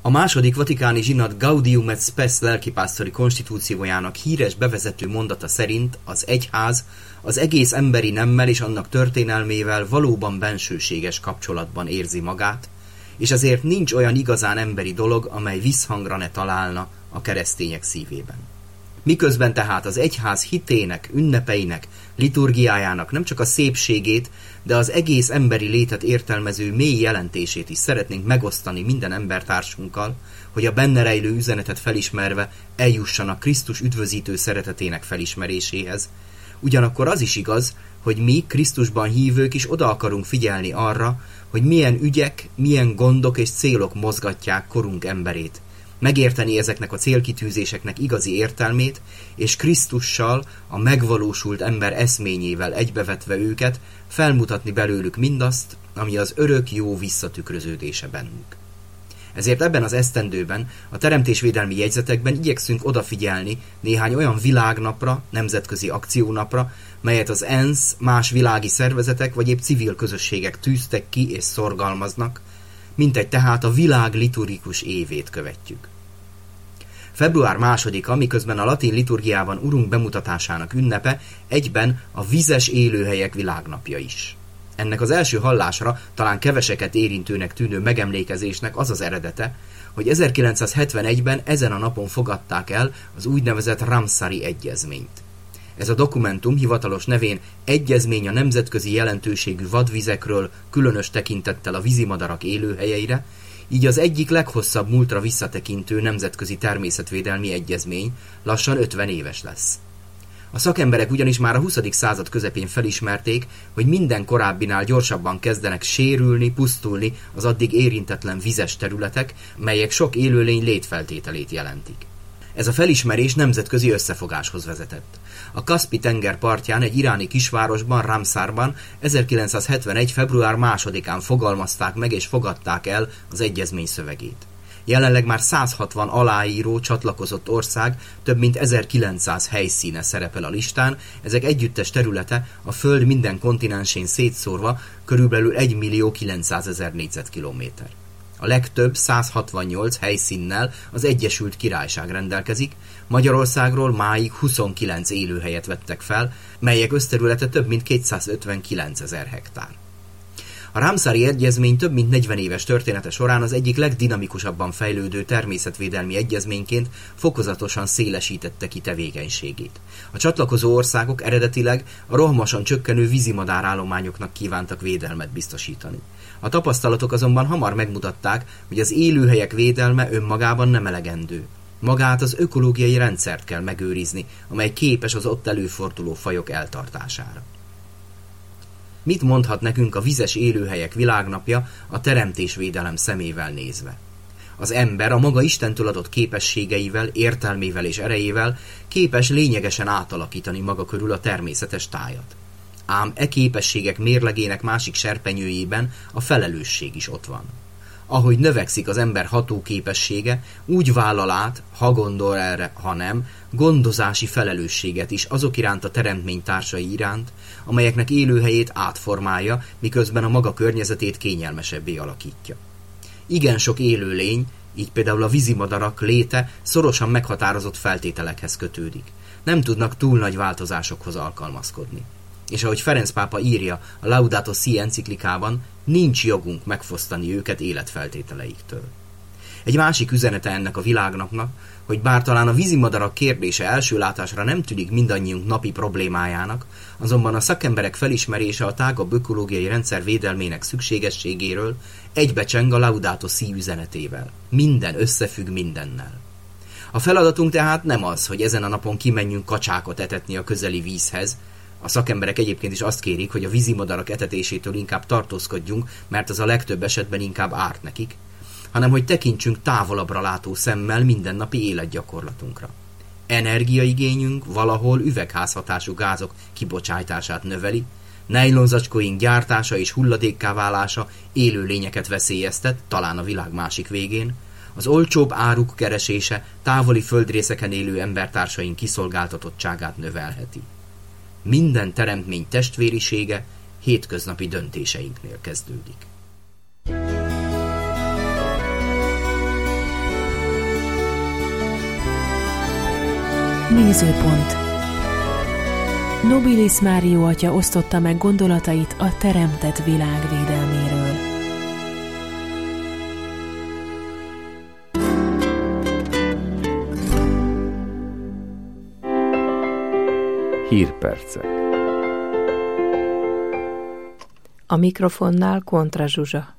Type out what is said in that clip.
A második vatikáni zsinat Gaudium et Spes lelkipásztori konstitúciójának híres bevezető mondata szerint az egyház az egész emberi nemmel és annak történelmével valóban bensőséges kapcsolatban érzi magát, és ezért nincs olyan igazán emberi dolog, amely visszhangra ne találna a keresztények szívében. Miközben tehát az egyház hitének, ünnepeinek, liturgiájának nem csak a szépségét, de az egész emberi létet értelmező mély jelentését is szeretnénk megosztani minden embertársunkkal, hogy a benne rejlő üzenetet felismerve eljussanak Krisztus üdvözítő szeretetének felismeréséhez. Ugyanakkor az is igaz, hogy mi Krisztusban hívők is oda akarunk figyelni arra, hogy milyen ügyek, milyen gondok és célok mozgatják korunk emberét. Megérteni ezeknek a célkitűzéseknek igazi értelmét, és Krisztussal, a megvalósult ember eszményével egybevetve őket, felmutatni belőlük mindazt, ami az örök jó visszatükröződése bennük. Ezért ebben az esztendőben, a teremtésvédelmi jegyzetekben igyekszünk odafigyelni néhány olyan világnapra, nemzetközi akciónapra, melyet az ENSZ, más világi szervezetek vagy épp civil közösségek tűztek ki és szorgalmaznak, mintegy tehát a világ liturgikus évét követjük. Február 2-a, miközben a latin liturgiában Urunk bemutatásának ünnepe, egyben a vizes élőhelyek világnapja is. Ennek az első hallásra talán keveseket érintőnek tűnő megemlékezésnek az az eredete, hogy 1971-ben ezen a napon fogadták el az úgynevezett Ramszari egyezményt. Ez a dokumentum hivatalos nevén Egyezmény a nemzetközi jelentőségű vadvizekről, különös tekintettel a vízimadarak élőhelyeire, így az egyik leghosszabb múltra visszatekintő nemzetközi természetvédelmi egyezmény, lassan 50 éves lesz. A szakemberek ugyanis már a 20. század közepén felismerték, hogy minden korábbinál gyorsabban kezdenek sérülni, pusztulni az addig érintetlen vizes területek, melyek sok élőlény létfeltételét jelentik. Ez a felismerés nemzetközi összefogáshoz vezetett. A Kaszpi-tenger partján egy iráni kisvárosban, Ramszárban 1971. február 2-án fogalmazták meg és fogadták el az egyezmény szövegét. Jelenleg már 160 aláíró csatlakozott ország, több mint 1900 helyszíne szerepel a listán, ezek együttes területe a Föld minden kontinensén szétszórva körülbelül 1.900.000 négyzetkilométer. A legtöbb 168 helyszínnel az Egyesült Királyság rendelkezik, Magyarországról máig 29 élőhelyet vettek fel, melyek összterülete több mint 259.000 hektár. A Ramszari egyezmény több mint 40 éves története során az egyik legdinamikusabban fejlődő természetvédelmi egyezményként fokozatosan szélesítette ki tevékenységét. A csatlakozó országok eredetileg a rohamosan csökkenő vízimadárállományoknak kívántak védelmet biztosítani. A tapasztalatok azonban hamar megmutatták, hogy az élőhelyek védelme önmagában nem elegendő. Magát az ökológiai rendszert kell megőrizni, amely képes az ott előforduló fajok eltartására. Mit mondhat nekünk a vizes élőhelyek világnapja a teremtésvédelem szemével nézve? Az ember a maga Istentől adott képességeivel, értelmével és erejével képes lényegesen átalakítani maga körül a természetes tájat. Ám e képességek mérlegének másik serpenyőjében a felelősség is ott van. Ahogy növekszik az ember hatóképessége, úgy vállal át, ha gondol erre, ha nem, gondozási felelősséget is azok iránt a teremtmény társai iránt, amelyeknek élőhelyét átformálja, miközben a maga környezetét kényelmesebbé alakítja. Igen sok élőlény, így például a vízimadarak léte szorosan meghatározott feltételekhez kötődik. Nem tudnak túl nagy változásokhoz alkalmazkodni. És ahogy Ferenc pápa írja a Laudato Si enciklikában, nincs jogunk megfosztani őket életfeltételeiktől. Egy másik üzenete ennek a világnapnak, hogy bár talán a vízimadarak kérdése első látásra nem tűnik mindannyiunk napi problémájának, azonban a szakemberek felismerése a tágabb ökológiai rendszer védelmének szükségességéről egybecseng a Laudato Si üzenetével. Minden összefügg mindennel. A feladatunk tehát nem az, hogy ezen a napon kimenjünk kacsákat etetni a közeli vízhez. A szakemberek egyébként is azt kérik, hogy a vízimadarak etetésétől inkább tartózkodjunk, mert az a legtöbb esetben inkább árt nekik, hanem hogy tekintsünk távolabbra látó szemmel mindennapi életgyakorlatunkra. Energiaigényünk valahol üvegházhatású gázok kibocsátását növeli, nejlonzacskóink gyártása és hulladékká válása élőlényeket veszélyeztet, talán a világ másik végén, az olcsóbb áruk keresése távoli földrészeken élő embertársaink kiszolgáltatottságát növelheti. Minden teremtmény testvérisége hétköznapi döntéseinknél kezdődik. Nézőpont. Nobilis Mário atya osztotta meg gondolatait a teremtett világ védelméről. Hírpercek. A mikrofonnál Kontra Zsuzsa.